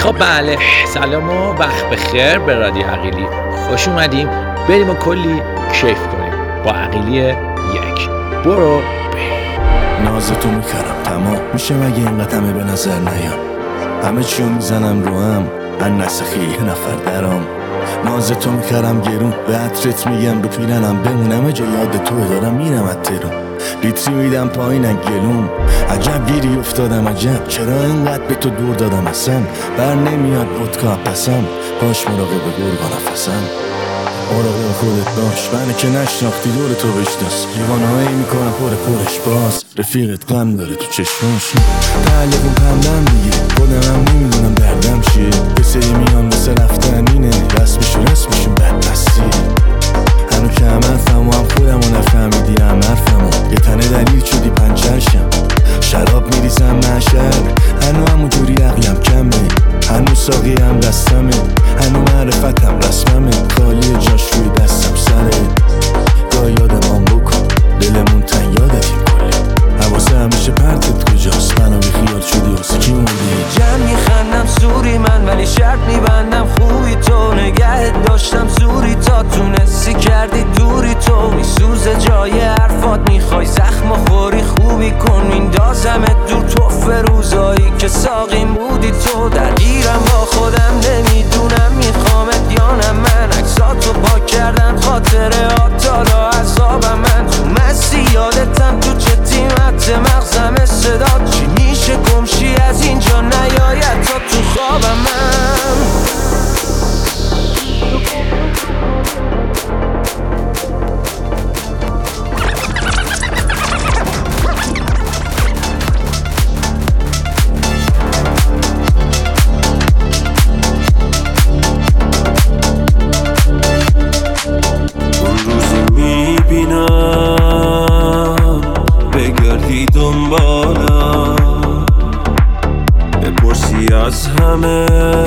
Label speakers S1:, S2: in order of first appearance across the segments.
S1: خب بله، سلام و وقت بخیر به رادیو عقیلی. خوش اومدیم، بریم و کلی کیف کنیم با عقیلی یک. برو
S2: نازتو میکرم تمام میشه مگه اینقدر همه به نظر نیام، همه چیو میزنم رو هم ان نسخی یه نفر درام. نازتو میکرم گرون به عطرت میگم رو پیرنم بمونم جا یاد تو دارم میرم اترون لیتری میدم پایین گلوم. عجب گیری افتادم عجب چرا اینقدر به تو دور دادم اصلا بر نمیاد ودکا پسم باش مراقب گرگا نفسم مراقب خودت باش منه که نشناختی دور تو بشناس لیوانه هایی میکنم پرش باز رفیقت غم داره تو چشماش تعلقون پندم دیگه خودم نمیدونم دردم چیه به سری میان واسه رفتن اینه رسمشون بدبستی هنو که هم حرفم و هم خودم و نفهمیدی هم حرفم یه تنه دلیل شدی پنچرشم شراب میریزم محشر هنو همون جوری عقلم کمه هنو ساقی هم دستمه هنو معرفتم رسممه خالی جاش روی دستم سره گاه یادمان بکن دلمون تن یادتیم کلی حواسه همیشه پرتت کجاست منو بی خیال شدی واسه کی موندی
S3: جمع میخندم سوری من ولی شرط میبندم خوبی تو نگهت داشتم زوری تا تونستی کردی دوری تو میسوزه جای حرفات میخوای زخم خوری خوبی کن میندازمت دور توف روزایی که ساقیم بودی تو درگیرم با خودم نمیدونم میخوامت یا نه من عکساتو پاک کردن خاطرات حالا عذابم من تو مستی یادتم تو چه تیمت مغزم صدات چی میشه گمشی از اینجا نیاید تا تو خوابم من
S4: دنبالم بپرسی از همه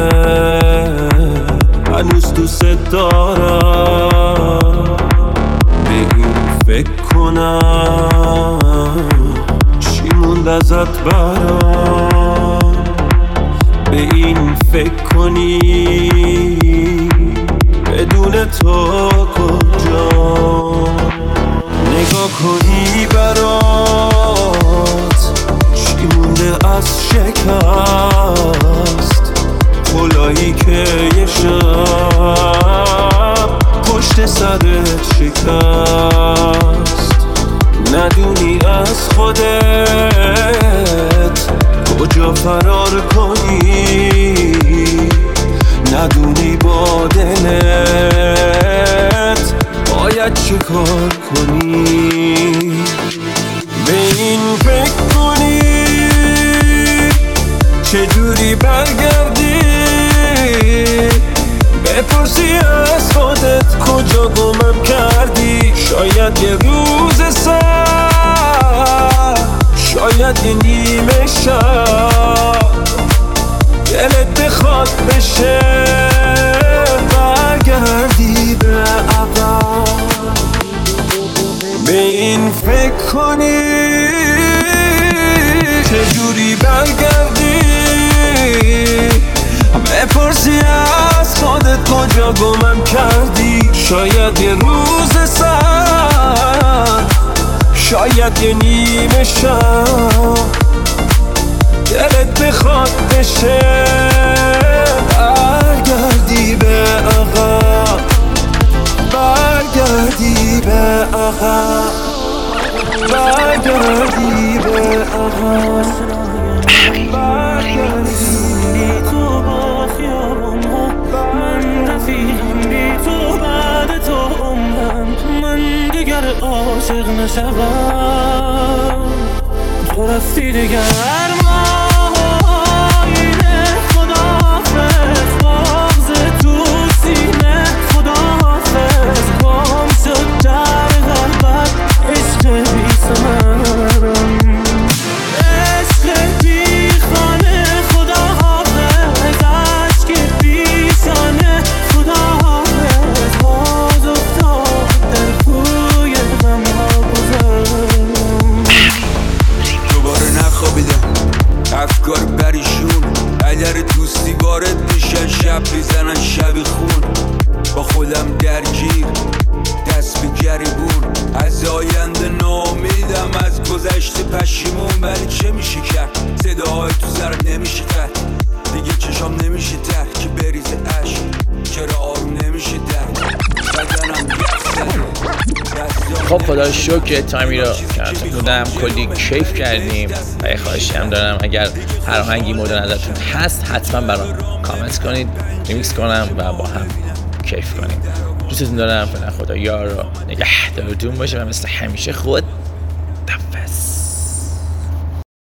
S4: هنوز دوست دارم به این فکر کنم چی موند ازت برام به این فکر کنی بدون تو کجا نگاه کنی برات چی مونده از شکست کلاهی که یه شب پشت سرت شکست ندونی از خودت کجا فرار کنی ندونی با دلت باید چه کار کنی به این فکر کنی چجوری برگردی بپرسی از خودت کجا گمم کردی شاید یه روز سر شاید یه نیمه شب دلت بخواد بشه برگردی به عقب به این فکر کنی چجوری برگردی بپرسی از خودت کجا گمم کردی شاید یه روز سر شاید یه نیمه شب دلت بخواد بشه برگردی به عقب برگردی به عقب برگردی به عقب
S5: بی تو با خیابونها من رفیقم بی تو بعد تو عمرم من دیگر عاشق نشوم تو رفتی دیگر ماهینه خداحافظ بغض تو سینه خداحافظ گم شد در قلبت عشق بی ثمرم عشق بی خانه خداحافظ عشق بی شانه خداحافظ باز افتاد در کوی غم‌ها گذرم
S4: دوباره نخوابیدم
S6: شب میزنن شبی خون، با خودم درگیر دست به گریبون. از آینده ناامیدم، از گذشته پشیمون. ولی چه میشه کرد؟ صداهای تو سرم نمیشه قطع، دیگه چشام نمیشه تر که بریزه عشق. چرا آروم نمیشه در بدنم
S1: خب خدا شکر که تایمی رو کنارتون بودم، کلی کیف کردیم و یه خواهشی هم دارم اگر هر آهنگی مورد نظرتون هست حتما برام کامنت کنید، ریمیکس کنم و با هم کیف کنیم. دوستتون دارم، فعلا خدا یار و نگهدارتون باشه و مثل همیشه خود